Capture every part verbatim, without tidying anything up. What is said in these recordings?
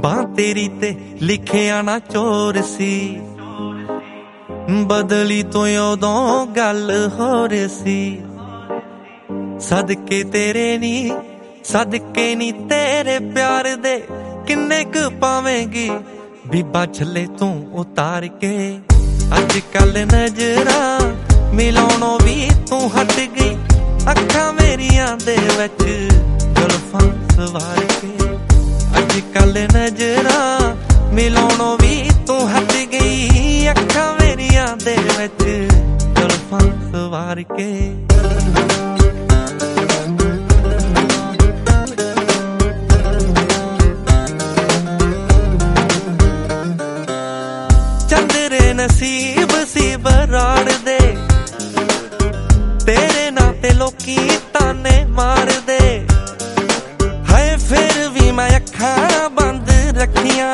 बां तेरी ते लिखिया ना चोर सी बदली तो उदों गल होर सी सदके तेरे नी सदके नी तेरे प्यार दे किन्ने क पावेंगी बीबा छले तू उतार के अज कल नजरा मिलाउणों भी तू हट गई अखा मेरिया दे विच जुल्फां सवार के अज कल नजरा मिलाउणों भी तू हट गई अखा मेरिया दे विच जुल्फां सवार के चंदरे नसीब सी बराड़ दे तेरे नाते लोकी ताने मार दे हाय फिर भी मैं अखा बंद रखियां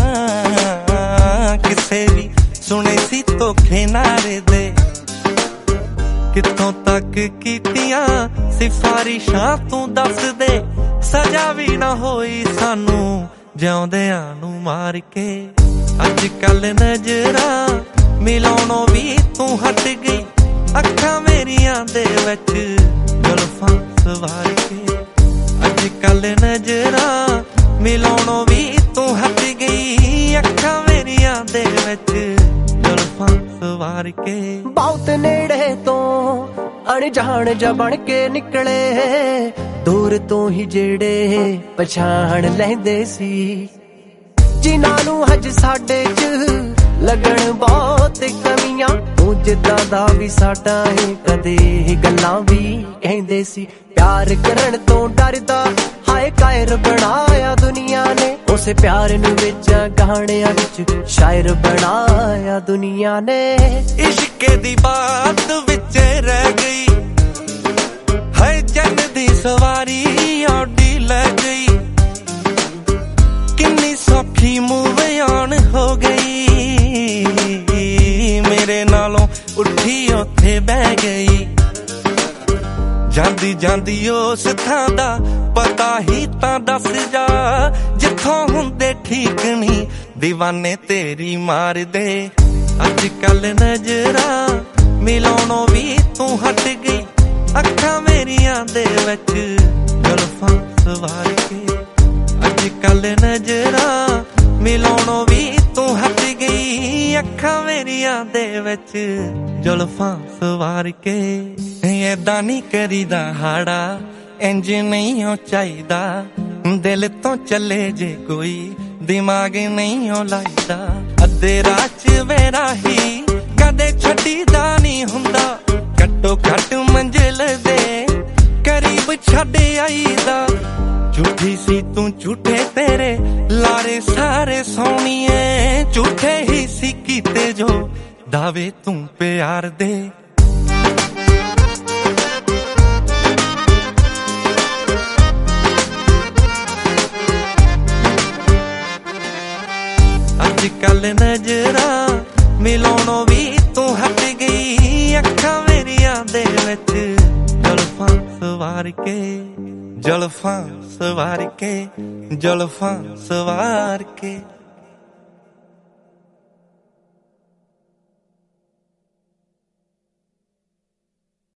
किसे भी सुने सी धोखे नारे दे कित्थों तक कीतियां सिफारिशां तू दस दे सजा भी ना होई सानू जिउंदियां नू मार के अज कल नजरा मिलाउणों भी तू हट गई अखा मेरिया दे विच जुल्फां सवार के अज कल नजरा मिलाउणों भी तू हट गई अखा मेरिया दे विच जुल्फां सवार के बहुत नेड़े तो अणजाण जा बन के निकले दूर तो ही जेड़े पछाण लैंदे सी जिन्हां नूं हज साडे च लगण बहुत कमियां तू जिद्दां दा भी साडा है कदे गल्लां भी कहंदे सी प्यार करन तो डरदा हाय कायर बनाया दुनिया ने उसे प्यार नूं विच गाणियां विच शायर बनाया दुनिया ने इश्क दी बात विच रह गई हाय जन दी सवारी आडी लै गई किन्नी सौखी मूव ऑन हो गई मेरे नालों उठी उथे बह गई जांदी जांदी उस थां दा पता ही तां दस जा जिथों हुंदे ठीक नहीं दीवाने तेरी मार दे अज कल नजरा मिलाउणों भी तू हट गई अखा मेरिया दे विच जुल्फां सवार के अज कल नजरा मिलाउणों भी तू हट गई अखा मेरिया दे विच जुल्फां सवार के ऐदां नहीं करीदा हाड़ा इंज नहीं हो चाहीदा दिल तो चले जे कोई दिमाग नहीं हो लाईदा अद्धे राह च वेरा ही कदे छड्डीदा नहीं हुंदा घट्टो घट मंजिल दे करीब छड्ड आईदा झूठी सी तू झूठे तेरे लारे सारे सोनिए झूठे ही सी कीते जो दावे तू प्यार दे अज कल नजरा मिलाउणों भी तू हट गई अखा मेरिया दे विच जुल्फां सवार के जुल्फां सवार के जुल्फां सवार के